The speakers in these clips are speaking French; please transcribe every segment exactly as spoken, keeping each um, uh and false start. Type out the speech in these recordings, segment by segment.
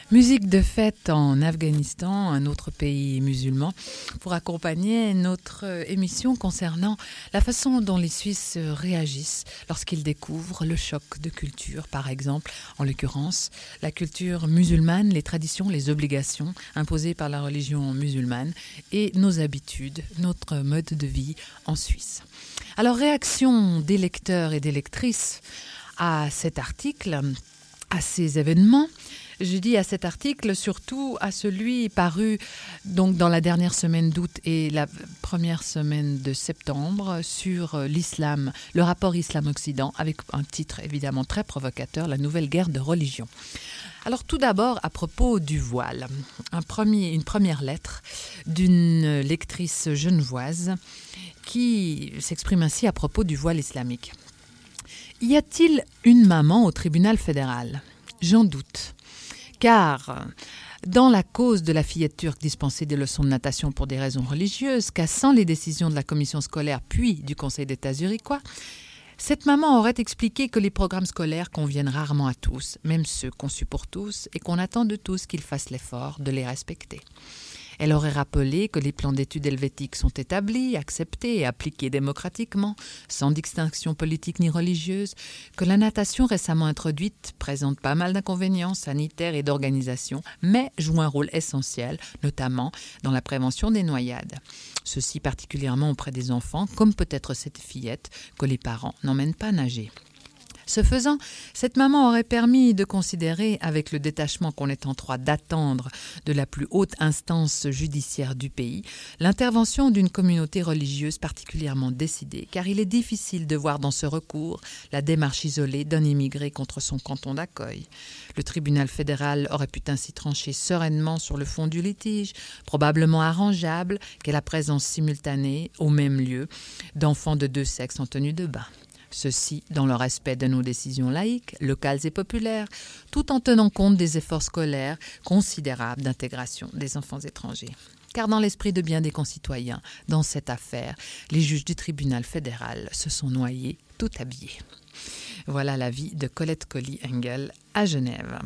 Musique de fête en Afghanistan, un autre pays musulman, pour accompagner notre émission concernant la façon dont les Suisses réagissent lorsqu'ils découvrent le choc de culture, par exemple, en l'occurrence, la culture musulmane, les traditions, les obligations imposées par la religion musulmane et nos habitudes, notre mode de vie en Suisse. Alors, réaction des lecteurs et des lectrices à cet article, à ces événements. Je dis à cet article, surtout à celui paru donc dans la dernière semaine d'août et la première semaine de septembre sur l'islam, le rapport Islam-Occident, avec un titre évidemment très provocateur, La nouvelle guerre de religion. Alors tout d'abord à propos du voile, un premier, une première lettre d'une lectrice genevoise qui s'exprime ainsi à propos du voile islamique. Y a-t-il une maman au tribunal fédéral ? J'en doute. Car dans la cause de la fillette turque dispensée des leçons de natation pour des raisons religieuses, cassant les décisions de la commission scolaire puis du Conseil d'État zurichois, cette maman aurait expliqué que les programmes scolaires conviennent rarement à tous, même ceux conçus pour tous, et qu'on attend de tous qu'ils fassent l'effort de les respecter. Elle aurait rappelé que les plans d'études helvétiques sont établis, acceptés et appliqués démocratiquement, sans distinction politique ni religieuse, que la natation récemment introduite présente pas mal d'inconvénients sanitaires et d'organisation, mais joue un rôle essentiel, notamment dans la prévention des noyades. Ceci particulièrement auprès des enfants, comme peut-être cette fillette que les parents n'emmènent pas nager. Ce faisant, cette maman aurait permis de considérer, avec le détachement qu'on est en droit d'attendre de la plus haute instance judiciaire du pays, l'intervention d'une communauté religieuse particulièrement décidée, car il est difficile de voir dans ce recours la démarche isolée d'un immigré contre son canton d'accueil. Le tribunal fédéral aurait pu ainsi trancher sereinement sur le fond du litige, probablement arrangeable qu'est la présence simultanée, au même lieu, d'enfants de deux sexes en tenue de bain. Ceci dans le respect de nos décisions laïques, locales et populaires, tout en tenant compte des efforts scolaires considérables d'intégration des enfants étrangers. Car dans l'esprit de bien des concitoyens, dans cette affaire, les juges du tribunal fédéral se sont noyés tout habillés. Voilà l'avis de Colette Colli-Engel à Genève.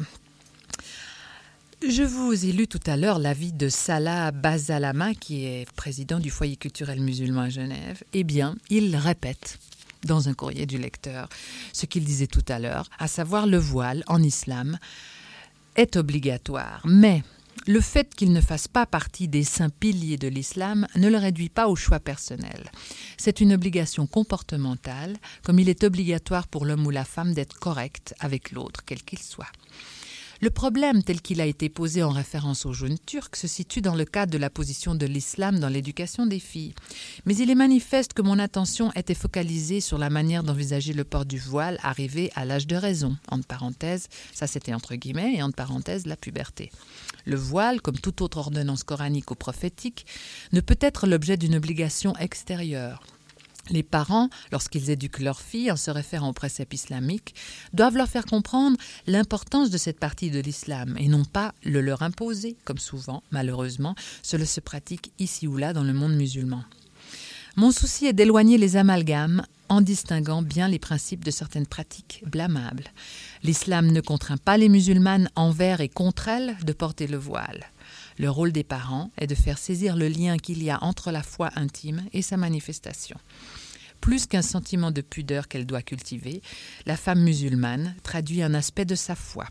Je vous ai lu tout à l'heure l'avis de Salah Bazalama, qui est président du foyer culturel musulman à Genève. Eh bien, il répète dans un courrier du lecteur ce qu'il disait tout à l'heure, à savoir le voile en islam est obligatoire, mais le fait qu'il ne fasse pas partie des saints piliers de l'islam ne le réduit pas au choix personnel. C'est une obligation comportementale, comme il est obligatoire pour l'homme ou la femme d'être correct avec l'autre, quel qu'il soit. Le problème tel qu'il a été posé en référence aux jeunes turcs se situe dans le cadre de la position de l'islam dans l'éducation des filles. Mais il est manifeste que mon attention était focalisée sur la manière d'envisager le port du voile arrivé à l'âge de raison, entre parenthèses, ça c'était entre guillemets, et entre parenthèses la puberté. Le voile, comme toute autre ordonnance coranique ou prophétique, ne peut être l'objet d'une obligation extérieure. Les parents, lorsqu'ils éduquent leurs filles en se référant aux préceptes islamiques, doivent leur faire comprendre l'importance de cette partie de l'islam et non pas le leur imposer, comme souvent, malheureusement, cela se pratique ici ou là dans le monde musulman. Mon souci est d'éloigner les amalgames en distinguant bien les principes de certaines pratiques blâmables. L'islam ne contraint pas les musulmanes envers et contre elles de porter le voile. Le rôle des parents est de faire saisir le lien qu'il y a entre la foi intime et sa manifestation. Plus qu'un sentiment de pudeur qu'elle doit cultiver, la femme musulmane traduit un aspect de sa foi.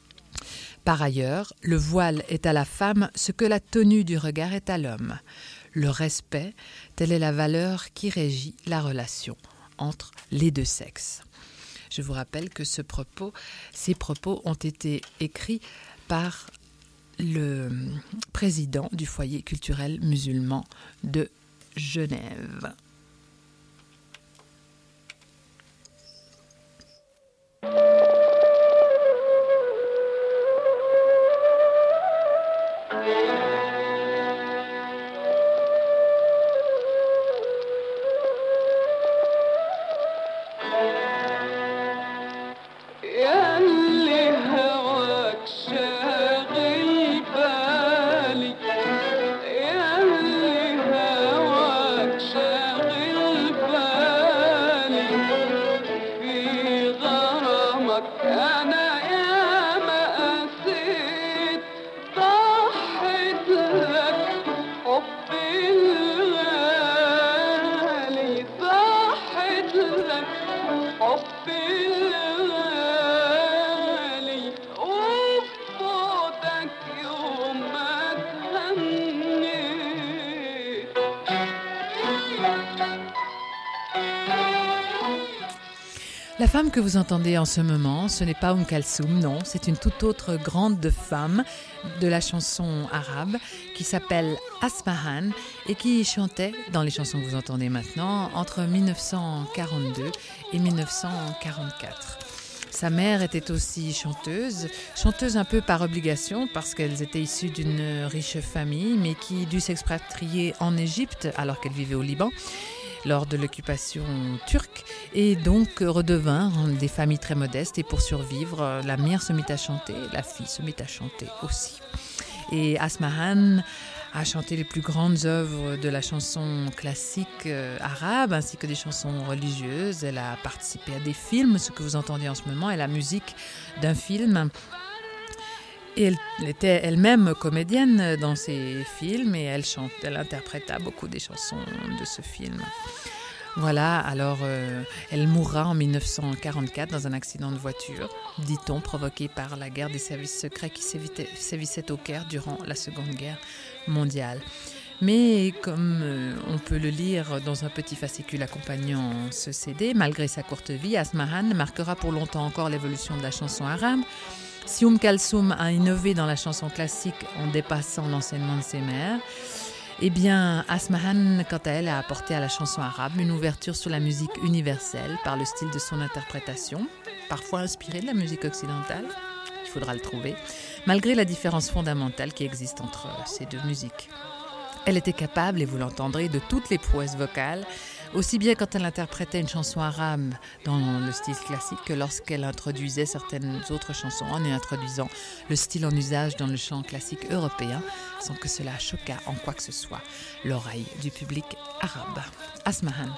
Par ailleurs, le voile est à la femme ce que la tenue du regard est à l'homme. Le respect, telle est la valeur qui régit la relation entre les deux sexes. Je vous rappelle que ce propos, ces propos ont été écrits par le président du foyer culturel musulman de Genève. شاغل femme que vous entendez en ce moment, ce n'est pas Oum Kalsoum, non, c'est une toute autre grande femme de la chanson arabe qui s'appelle Asmahan et qui chantait dans les chansons que vous entendez maintenant entre dix-neuf cent quarante-deux et dix-neuf cent quarante-quatre. Sa mère était aussi chanteuse, chanteuse un peu par obligation parce qu'elles étaient issues d'une riche famille mais qui dut s'expatrier en Égypte alors qu'elle vivait au Liban lors de l'occupation turque et donc redevinrent des familles très modestes et pour survivre, la mère se mit à chanter, la fille se mit à chanter aussi. Et Asmahan a chanté les plus grandes œuvres de la chanson classique euh, arabe ainsi que des chansons religieuses. Elle a participé à des films, ce que vous entendez en ce moment est la musique d'un film. Et elle, elle était elle-même comédienne dans ces films et elle, chante, elle interpréta beaucoup des chansons de ce film. Voilà, alors euh, elle mourra en dix-neuf cent quarante-quatre dans un accident de voiture, dit-on, provoqué par la guerre des services secrets qui sévissait au Caire durant la Seconde Guerre mondiale. Mais comme euh, on peut le lire dans un petit fascicule accompagnant ce C D, malgré sa courte vie, Asmahan marquera pour longtemps encore l'évolution de la chanson arabe. Si Oum Kalsoum a innové dans la chanson classique en dépassant l'enseignement de ses mères, eh bien, Asmahan, quant à elle, a apporté à la chanson arabe une ouverture sur la musique universelle par le style de son interprétation, parfois inspiré de la musique occidentale, il faudra le trouver, malgré la différence fondamentale qui existe entre ces deux musiques. Elle était capable, et vous l'entendrez, de toutes les prouesses vocales, aussi bien quand elle interprétait une chanson arabe dans le style classique que lorsqu'elle introduisait certaines autres chansons en y introduisant le style en usage dans le chant classique européen, sans que cela choquât en quoi que ce soit l'oreille du public arabe. Asmahan.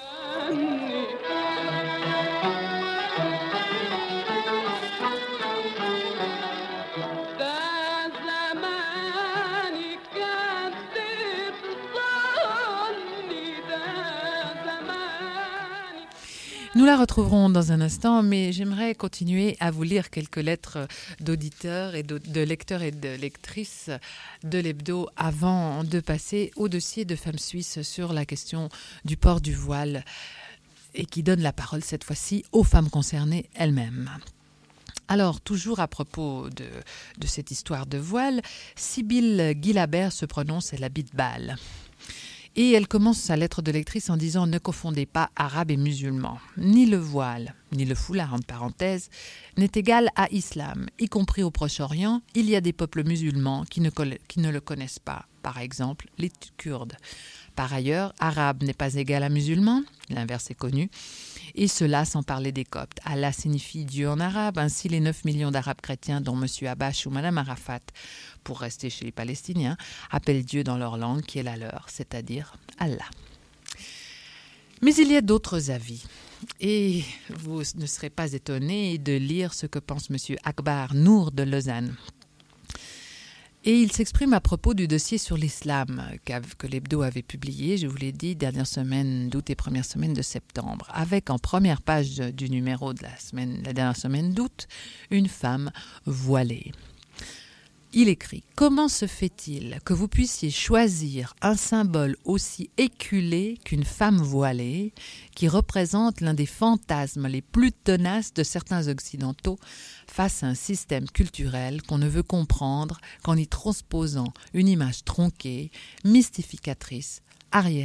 Nous la retrouverons dans un instant, mais j'aimerais continuer à vous lire quelques lettres d'auditeurs et de, de lecteurs et de lectrices de l'hebdo avant de passer au dossier de Femmes Suisses sur la question du port du voile et qui donne la parole cette fois-ci aux femmes concernées elles-mêmes. Alors, toujours à propos de, de cette histoire de voile, Sibylle Guilabert se prononce, elle habite Bâle. Et elle commence sa lettre de lectrice en disant « Ne confondez pas arabe et musulman. Ni le voile, ni le foulard, entre parenthèses, n'est égal à islam. Y compris au Proche-Orient, il y a des peuples musulmans qui ne, qui ne le connaissent pas. Par exemple, les Kurdes. Par ailleurs, arabe n'est pas égal à musulman, l'inverse est connu. Et cela sans parler des Coptes. Allah signifie Dieu en arabe, ainsi les neuf millions d'Arabes chrétiens dont M. Abbas ou Mme Arafat, pour rester chez les Palestiniens, appellent Dieu dans leur langue qui est la leur, c'est-à-dire Allah. Mais il y a d'autres avis. Et vous ne serez pas étonnés de lire ce que pense M. Akbar Nour de Lausanne. Et il s'exprime à propos du dossier sur l'islam que l'hebdo avait publié, je vous l'ai dit, dernière semaine d'août et première semaine de septembre, avec en première page du numéro de la semaine, la dernière semaine d'août, une femme voilée. Il écrit « Comment se fait-il que vous puissiez choisir un symbole aussi éculé qu'une femme voilée, qui représente l'un des fantasmes les plus tenaces de certains occidentaux face à un système culturel qu'on ne veut comprendre qu'en y transposant une image tronquée, mystificatrice, arriérée ?»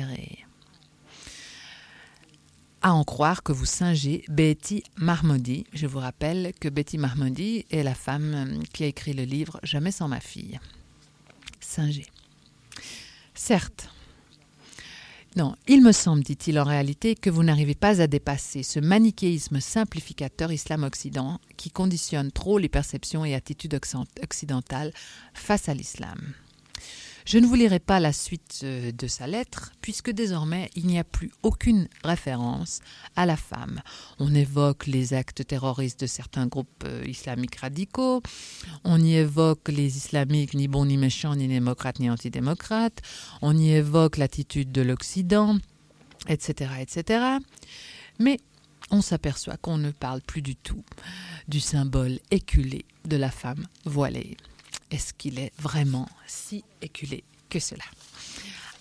À en croire que vous singez Betty Mahmoudi. Je vous rappelle que Betty Mahmoudi est la femme qui a écrit le livre « Jamais sans ma fille ». Singé. Certes. Non, il me semble, dit-il en réalité, que vous n'arrivez pas à dépasser ce manichéisme simplificateur islam-occident qui conditionne trop les perceptions et attitudes occidentales face à l'islam. Je ne vous lirai pas la suite de sa lettre, puisque désormais, il n'y a plus aucune référence à la femme. On évoque les actes terroristes de certains groupes islamiques radicaux, on y évoque les islamiques ni bons ni méchants, ni démocrates ni antidémocrates, on y évoque l'attitude de l'Occident, et cetera, et cetera. Mais on s'aperçoit qu'on ne parle plus du tout du symbole éculé de la femme voilée. Est-ce qu'il est vraiment si éculé que cela ?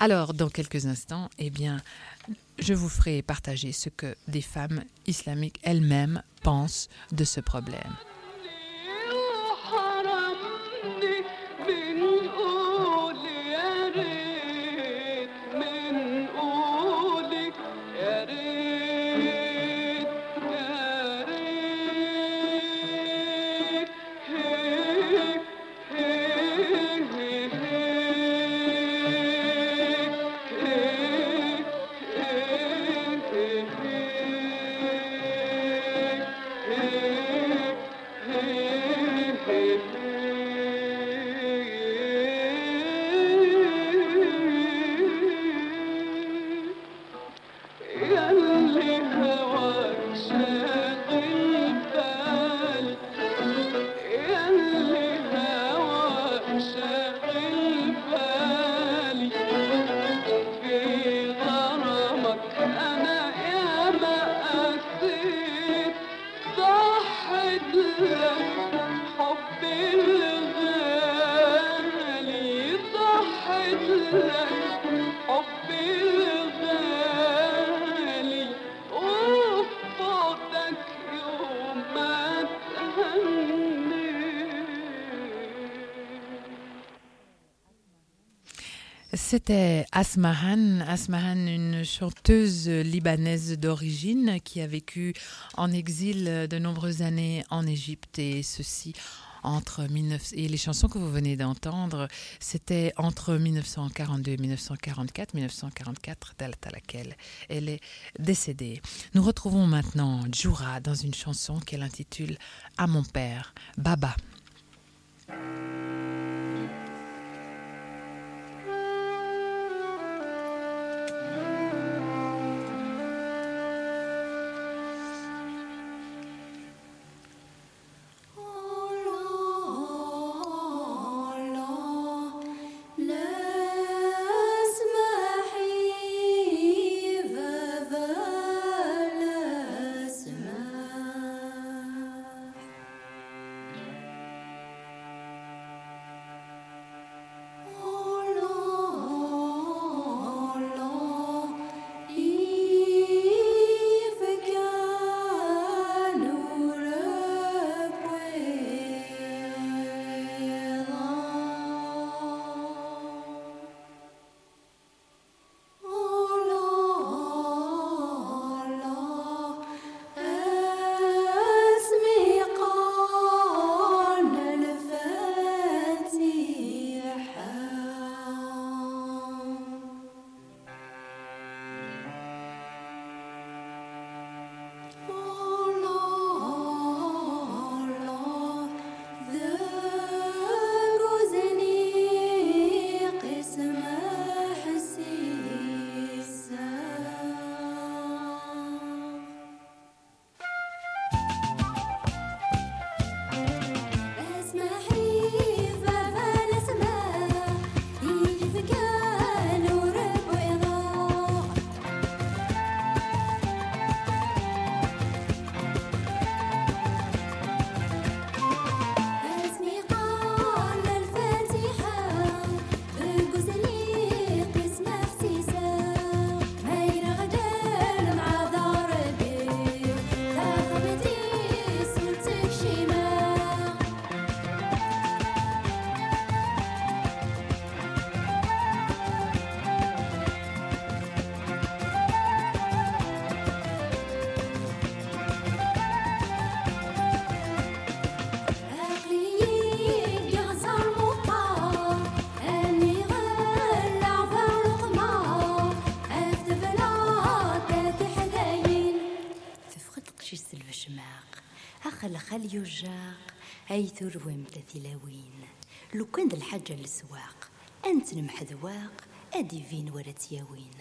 Alors, dans quelques instants, eh bien, je vous ferai partager ce que des femmes islamiques elles-mêmes pensent de ce problème. C'était Asmahan, Asmahan, une chanteuse libanaise d'origine qui a vécu en exil de nombreuses années en Égypte, et ceci entre mille neuf cents, et les chansons que vous venez d'entendre, c'était entre mille neuf cent quarante-deux et mille neuf cent quarante-quatre, mille neuf cent quarante-quatre, date à laquelle elle est décédée. Nous retrouvons maintenant Djoura dans une chanson qu'elle intitule « À mon père, Baba ». خل يجاق أي ثروة متثلاوين لو كان ذا الحاجة للسواق أنت المحذواق أدي فين ورا تياوين.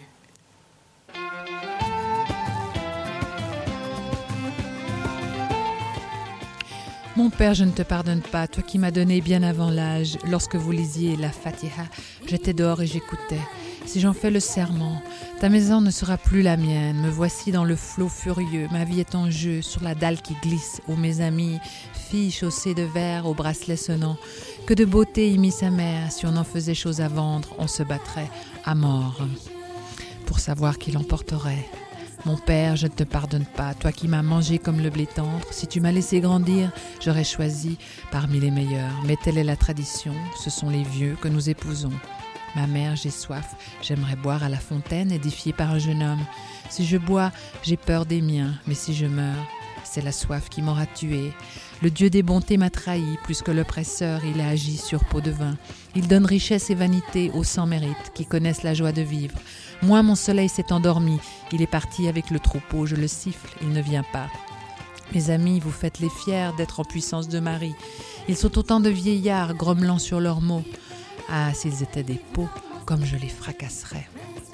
Mon père, je ne te pardonne pas, toi qui m'as donné bien avant l'âge. Lorsque vous lisiez la Fatiha, j'étais dehors et j'écoutais. si j'en fais le serment, ta maison ne sera plus la mienne. Me voici dans le flot furieux, ma vie est en jeu, sur la dalle qui glisse. Ô mes amis, filles chaussées de verre, aux bracelets sonnants, que de beauté y mit sa mère. Si on en faisait chose à vendre, on se battrait à mort pour savoir qui l'emporterait. Mon père, je ne te pardonne pas, toi qui m'as mangé comme le blé tendre. Si tu m'as laissé grandir, j'aurais choisi parmi les meilleurs. Mais telle est la tradition, ce sont les vieux que nous épousons. Ma mère, j'ai soif, j'aimerais boire à la fontaine édifiée par un jeune homme. Si je bois, j'ai peur des miens, mais si je meurs, c'est la soif qui m'aura tué. Le Dieu des bontés m'a trahi, plus que l'oppresseur, il a agi sur peau de vin. Il donne richesse et vanité aux sans mérite qui connaissent la joie de vivre. Moi, mon soleil s'est endormi, il est parti avec le troupeau, je le siffle, il ne vient pas. Mes amis, vous faites les fiers d'être en puissance de mari. Ils sont autant de vieillards grommelant sur leurs mots. Ah, s'ils étaient des pots, comme je les fracasserais.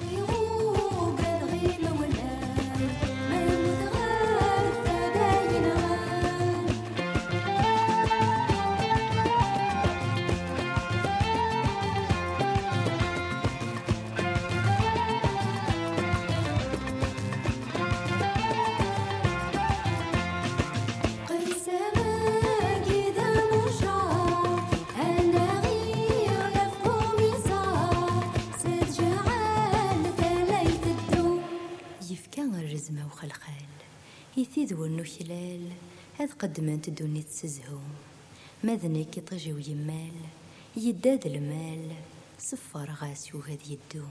يثيذ والنخلال هذ قدمان تدوني تسزهو ماذنك يطجي ويمال يداد المال صفر غاس وهذ يدو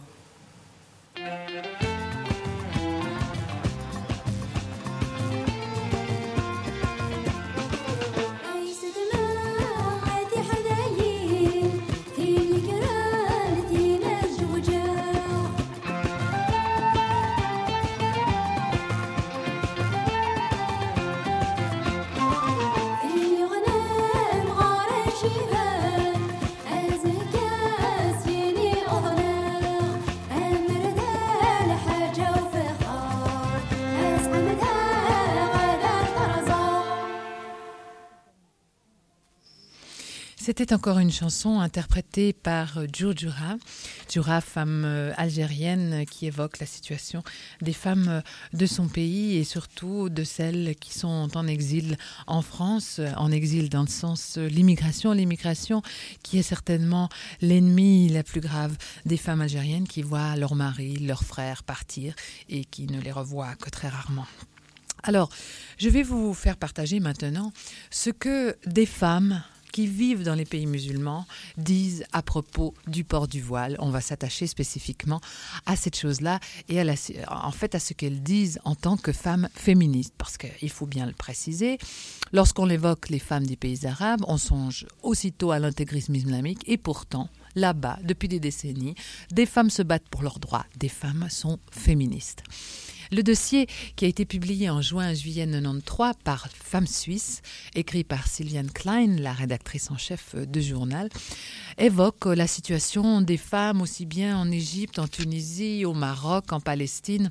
C'était encore une chanson interprétée par Djoudjoura, Djoura, femme algérienne qui évoque la situation des femmes de son pays et surtout de celles qui sont en exil en France, en exil dans le sens l'immigration, l'immigration qui est certainement l'ennemi la plus grave des femmes algériennes qui voient leurs maris, leurs frères partir et qui ne les revoient que très rarement. Alors, je vais vous faire partager maintenant ce que des femmes qui vivent dans les pays musulmans disent à propos du port du voile. On va s'attacher spécifiquement à cette chose-là et à la, en fait à ce qu'elles disent en tant que femmes féministes. Parce qu'il faut bien le préciser, lorsqu'on évoque les femmes des pays arabes, on songe aussitôt à l'intégrisme islamique et pourtant, là-bas, depuis des décennies, des femmes se battent pour leurs droits, des femmes sont féministes. Le dossier qui a été publié en juin-juillet mille neuf cent quatre-vingt-treize par Femmes Suisses, écrit par Sylviane Klein, la rédactrice en chef du journal, évoque la situation des femmes aussi bien en Égypte, en Tunisie, au Maroc, en Palestine,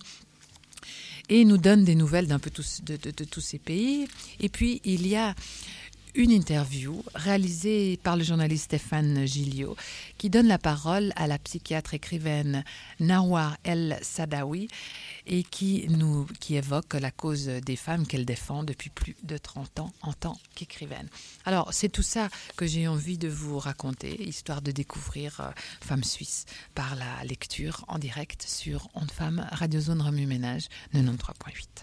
et nous donne des nouvelles d'un peu tous, de, de, de tous ces pays. Et puis, il y a une interview réalisée par le journaliste Stéphane Gilliot qui donne la parole à la psychiatre écrivaine Nawar El Sadawi et qui, nous, qui évoque la cause des femmes qu'elle défend depuis plus de trente ans en tant qu'écrivaine. Alors, c'est tout ça que j'ai envie de vous raconter, histoire de découvrir euh, Femmes Suisses par la lecture en direct sur Ondes Femmes, Radio Zone Remue Ménage quatre-vingt-treize point huit.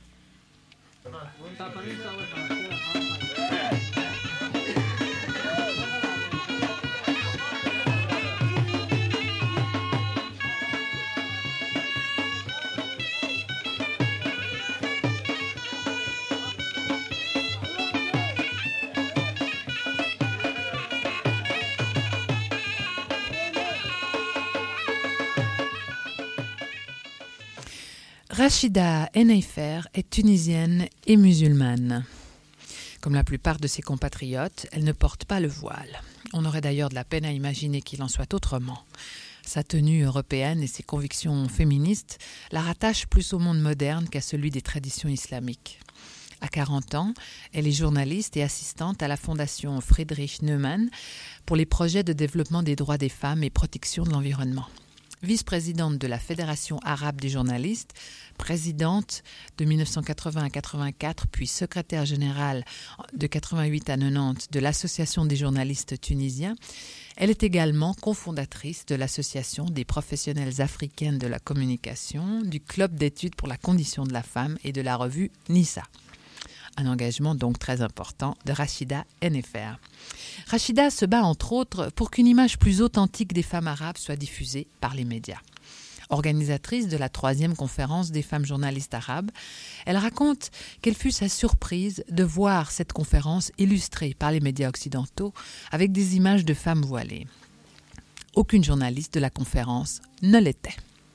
Rachida Eneifer est tunisienne et musulmane. Comme la plupart de ses compatriotes, elle ne porte pas le voile. On aurait d'ailleurs de la peine à imaginer qu'il en soit autrement. Sa tenue européenne et ses convictions féministes la rattachent plus au monde moderne qu'à celui des traditions islamiques. À quarante ans, elle est journaliste et assistante à la fondation Friedrich Neumann pour les projets de développement des droits des femmes et protection de l'environnement. vice-présidente de la Fédération arabe des journalistes, présidente de mille neuf cent quatre-vingts à quatre-vingt-quatre, puis secrétaire générale de quatre-vingt-huit à quatre-vingt-dix de l'Association des journalistes tunisiens. Elle est également cofondatrice de l'Association des professionnels africaines de la communication, du Club d'études pour la condition de la femme et de la revue Nissa. Un engagement donc très important de Rachida Enneffer. Rachida se bat entre autres pour qu'une image plus authentique des femmes arabes soit diffusée par les médias. Organisatrice de la troisième conférence des femmes journalistes arabes, elle raconte quelle fut sa surprise de voir cette conférence illustrée par les médias occidentaux avec des images de femmes voilées. Aucune journaliste de la conférence ne l'était.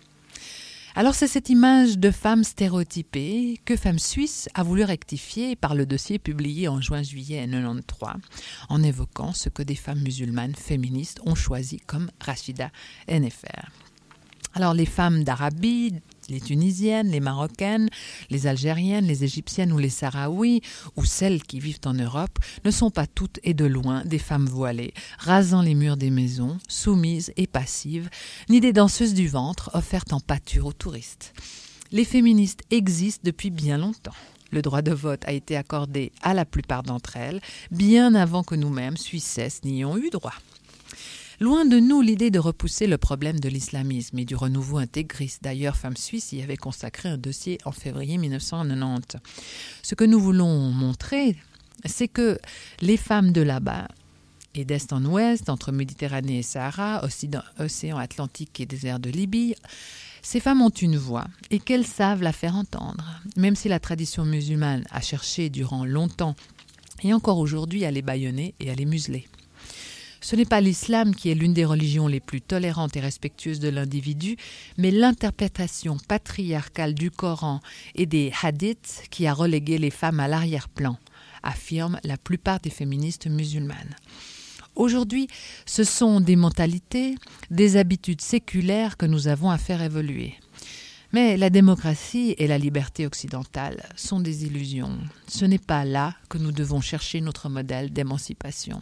Alors c'est cette image de femme stéréotypée que Femmes Suisse a voulu rectifier par le dossier publié en juin-juillet mille neuf cent quatre-vingt-treize en évoquant ce que des femmes musulmanes féministes ont choisi comme Rachida Enneffer. Alors les femmes d'Arabie, les Tunisiennes, les Marocaines, les Algériennes, les Égyptiennes ou les Sahraouis, ou celles qui vivent en Europe, ne sont pas toutes et de loin des femmes voilées, rasant les murs des maisons, soumises et passives, ni des danseuses du ventre offertes en pâture aux touristes. Les féministes existent depuis bien longtemps. Le droit de vote a été accordé à la plupart d'entre elles, bien avant que nous-mêmes, Suissesses, n'y ayons eu droit. Loin de nous l'idée de repousser le problème de l'islamisme et du renouveau intégriste. D'ailleurs, Femmes Suisses y avait consacré un dossier en février mille neuf cent quatre-vingt-dix. Ce que nous voulons montrer, c'est que les femmes de là-bas, et d'est en ouest, entre Méditerranée et Sahara, océan Atlantique et désert de Libye, ces femmes ont une voix et qu'elles savent la faire entendre. Même si la tradition musulmane a cherché durant longtemps et encore aujourd'hui à les bâillonner et à les museler. Ce n'est pas l'islam qui est l'une des religions les plus tolérantes et respectueuses de l'individu, mais l'interprétation patriarcale du Coran et des hadiths qui a relégué les femmes à l'arrière-plan, affirment la plupart des féministes musulmanes. Aujourd'hui, ce sont des mentalités, des habitudes séculaires que nous avons à faire évoluer. Mais la démocratie et la liberté occidentale sont des illusions. Ce n'est pas là que nous devons chercher notre modèle d'émancipation.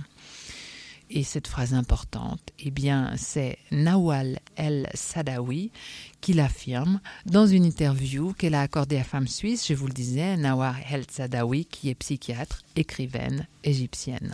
Et cette phrase importante, eh bien, c'est Nawal El-Sadawi qui l'affirme dans une interview qu'elle a accordée à Femmes Suisses. Je vous le disais, Nawal El-Sadawi, qui est psychiatre, écrivaine égyptienne.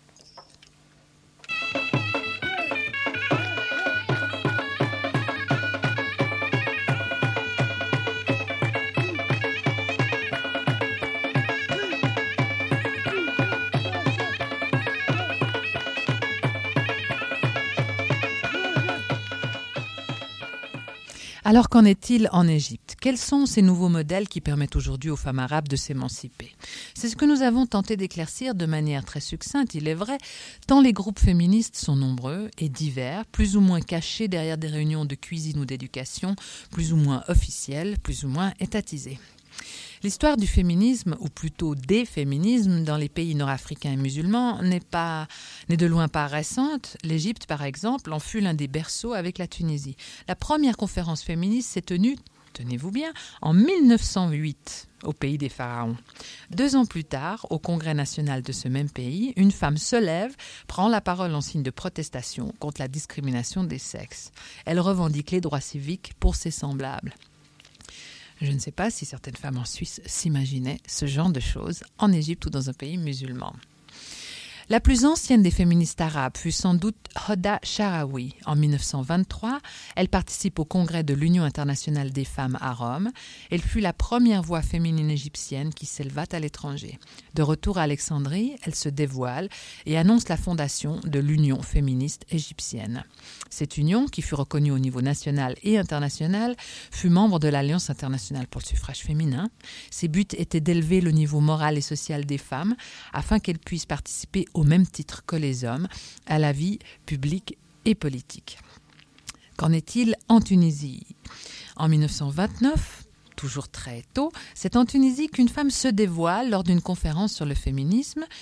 Alors qu'en est-il en Égypte ? Quels sont ces nouveaux modèles qui permettent aujourd'hui aux femmes arabes de s'émanciper ? C'est ce que nous avons tenté d'éclaircir de manière très succincte, il est vrai, tant les groupes féministes sont nombreux et divers, plus ou moins cachés derrière des réunions de cuisine ou d'éducation, plus ou moins officielles, plus ou moins étatisées. L'histoire du féminisme, ou plutôt des féminismes, dans les pays nord-africains et musulmans n'est pas, n'est de loin pas récente. L'Égypte, par exemple, en fut l'un des berceaux avec la Tunisie. La première conférence féministe s'est tenue, tenez-vous bien, en mille neuf cent huit, au pays des pharaons. Deux ans plus tard, au Congrès national de ce même pays, une femme se lève, prend la parole en signe de protestation contre la discrimination des sexes. Elle revendique les droits civiques pour ses semblables. Je ne sais pas si certaines femmes en Suisse s'imaginaient ce genre de choses en Égypte ou dans un pays musulman. La plus ancienne des féministes arabes fut sans doute Hoda Sharawi. En mille neuf cent vingt-trois, elle participe au congrès de l'Union internationale des femmes à Rome. Elle fut la première voix féminine égyptienne qui s'éleva à l'étranger. De retour à Alexandrie, elle se dévoile et annonce la fondation de l'Union féministe égyptienne. Cette union, qui fut reconnue au niveau national et international, fut membre de l'Alliance internationale pour le suffrage féminin. Ses buts étaient d'élever le niveau moral et social des femmes afin qu'elles puissent participer au même titre que les hommes à la vie publique et politique. Qu'en est-il en Tunisie ? En mille neuf cent vingt-neuf, toujours très tôt, c'est en Tunisie qu'une femme se dévoile lors d'une conférence sur le féminisme.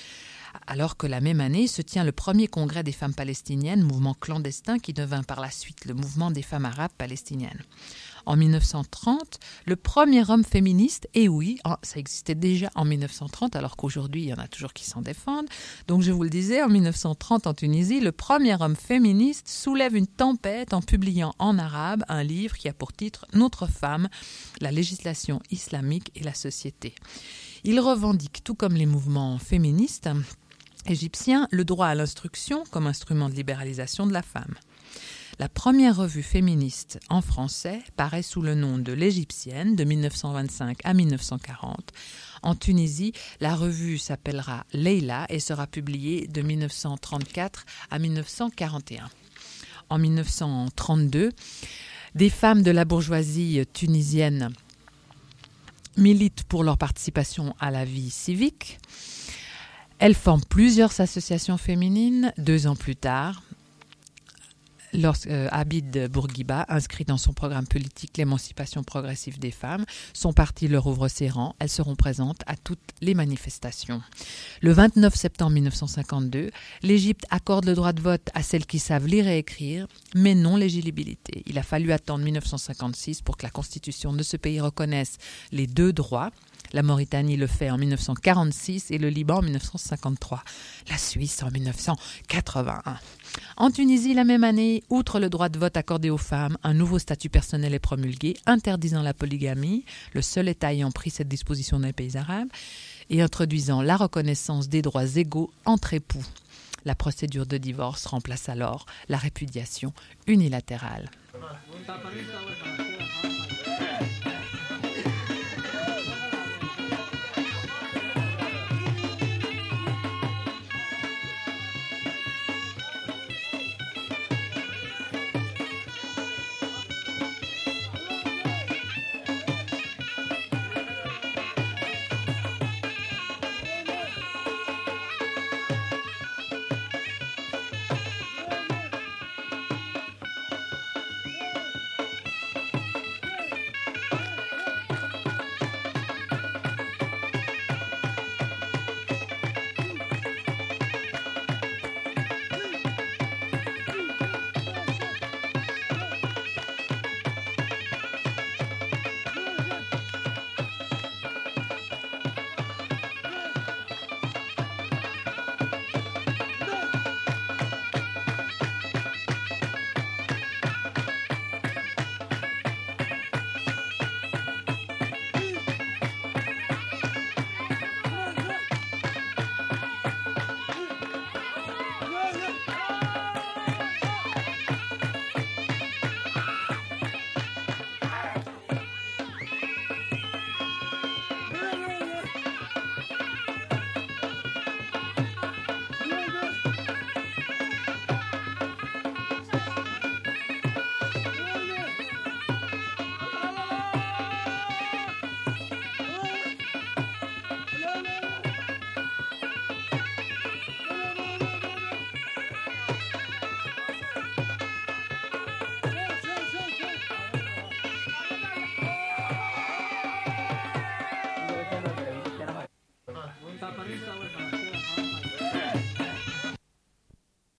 alors que la même année se tient le premier congrès des femmes palestiniennes, mouvement clandestin qui devint par la suite le mouvement des femmes arabes palestiniennes. En mille neuf cent trente, le premier homme féministe, et oui, ça existait déjà en mille neuf cent trente, alors qu'aujourd'hui, il y en a toujours qui s'en défendent. Donc, je vous le disais, en mille neuf cent trente, en Tunisie, le premier homme féministe soulève une tempête en publiant en arabe un livre qui a pour titre « Notre femme, la législation islamique et la société ». Il revendique, tout comme les mouvements féministes égyptiens, le droit à l'instruction comme instrument de libéralisation de la femme. La première revue féministe en français paraît sous le nom de l'Égyptienne de mille neuf cent vingt-cinq à mille neuf cent quarante. En Tunisie, la revue s'appellera Leila et sera publiée de mille neuf cent trente-quatre à mille neuf cent quarante et un. En mille neuf cent trente-deux, des femmes de la bourgeoisie tunisienne militent pour leur participation à la vie civique. Elles forment plusieurs associations féminines. Deux ans plus tard, Lorsque euh, Abid Bourguiba inscrit dans son programme politique l'émancipation progressive des femmes, son parti leur ouvre ses rangs. Elles seront présentes à toutes les manifestations. Le vingt-neuf septembre mille neuf cent cinquante-deux, l'Égypte accorde le droit de vote à celles qui savent lire et écrire, mais non l'éligibilité. Il a fallu attendre mille neuf cent cinquante-six pour que la constitution de ce pays reconnaisse les deux droits. La Mauritanie le fait en mille neuf cent quarante-six et le Liban en mille neuf cent cinquante-trois. La Suisse en mille neuf cent quatre-vingt-un. En Tunisie, la même année, outre le droit de vote accordé aux femmes, un nouveau statut personnel est promulgué, interdisant la polygamie, le seul État ayant pris cette disposition dans les pays arabes, et introduisant la reconnaissance des droits égaux entre époux. La procédure de divorce remplace alors la répudiation unilatérale.